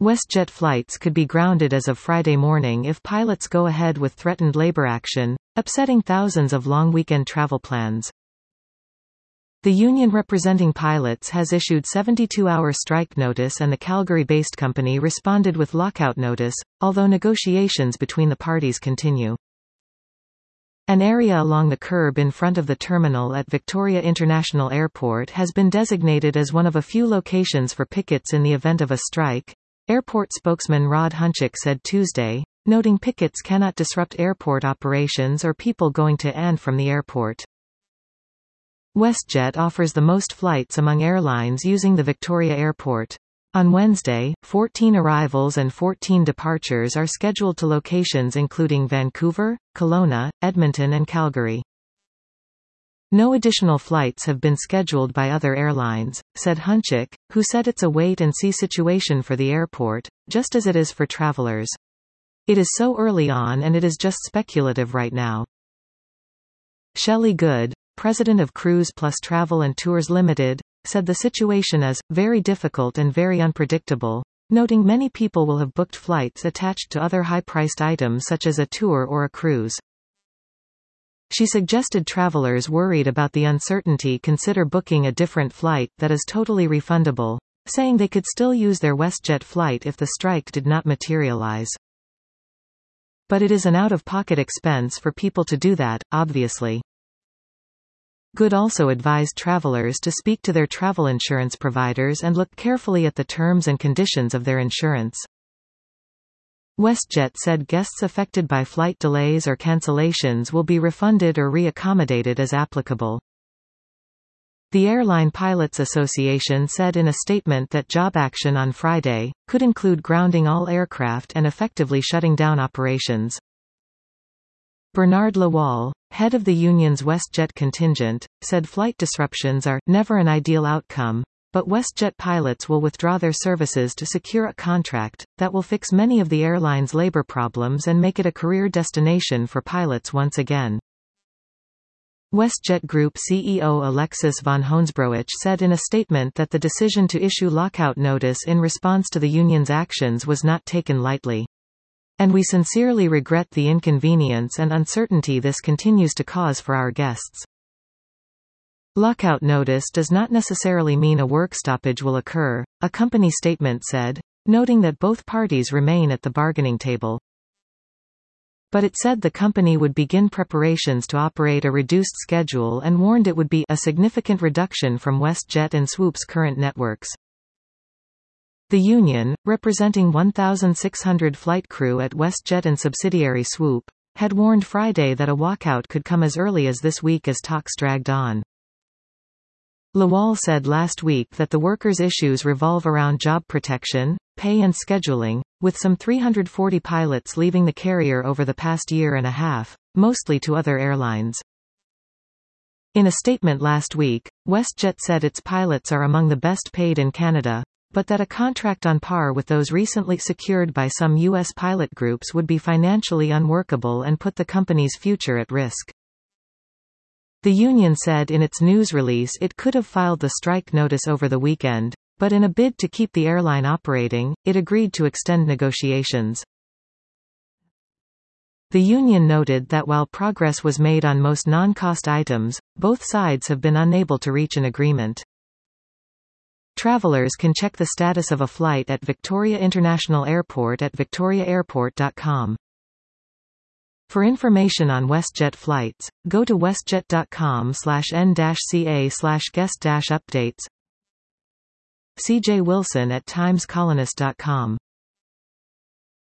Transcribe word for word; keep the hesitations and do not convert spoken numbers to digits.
WestJet flights could be grounded as of Friday morning if pilots go ahead with threatened labor action, upsetting thousands of long weekend travel plans. The union representing pilots has issued seventy-two hour strike notice and the Calgary-based company responded with lockout notice, although negotiations between the parties continue. An area along the curb in front of the terminal at Victoria International Airport has been designated as one of a few locations for pickets in the event of a strike, airport spokesman Rod Hunchak said Tuesday, noting pickets cannot disrupt airport operations or people going to and from the airport. WestJet offers the most flights among airlines using the Victoria Airport. On Wednesday, fourteen arrivals and fourteen departures are scheduled to locations including Vancouver, Kelowna, Edmonton and Calgary. No additional flights have been scheduled by other airlines, said Hunchak, who said it's a wait-and-see situation for the airport, just as it is for travelers. It is so early on and it is just speculative right now. Shelley Good, president of Cruise Plus Travel and Tours Limited, said the situation is very difficult and very unpredictable, noting many people will have booked flights attached to other high-priced items such as a tour or a cruise. She suggested travelers worried about the uncertainty consider booking a different flight that is totally refundable, saying they could still use their WestJet flight if the strike did not materialize. But it is an out-of-pocket expense for people to do that, obviously. Good also advised travelers to speak to their travel insurance providers and look carefully at the terms and conditions of their insurance. WestJet said guests affected by flight delays or cancellations will be refunded or re-accommodated as applicable. The Airline Pilots Association said in a statement that job action on Friday could include grounding all aircraft and effectively shutting down operations. Bernard Lawal, head of the union's WestJet contingent, said flight disruptions are never an ideal outcome, but WestJet pilots will withdraw their services to secure a contract that will fix many of the airline's labor problems and make it a career destination for pilots once again. WestJet Group C E O Alexis von Hoensbroich said in a statement that the decision to issue lockout notice in response to the union's actions was not taken lightly. And we sincerely regret the inconvenience and uncertainty this continues to cause for our guests. Lockout notice does not necessarily mean a work stoppage will occur, a company statement said, noting that both parties remain at the bargaining table. But it said the company would begin preparations to operate a reduced schedule and warned it would be a significant reduction from WestJet and Swoop's current networks. The union, representing one thousand six hundred flight crew at WestJet and subsidiary Swoop, had warned Friday that a walkout could come as early as this week as talks dragged on. Lawal said last week that the workers' issues revolve around job protection, pay and scheduling, with some three hundred forty pilots leaving the carrier over the past year and a half, mostly to other airlines. In a statement last week, WestJet said its pilots are among the best paid in Canada, but that a contract on par with those recently secured by some U S pilot groups would be financially unworkable and put the company's future at risk. The union said in its news release it could have filed the strike notice over the weekend, but in a bid to keep the airline operating, it agreed to extend negotiations. The union noted that while progress was made on most non-cost items, both sides have been unable to reach an agreement. Travelers can check the status of a flight at Victoria International Airport at victoria airport dot com. For information on WestJet flights, go to westjet dot com slash n dash c a slash guest dash updates. C J Wilson at times colonist dot com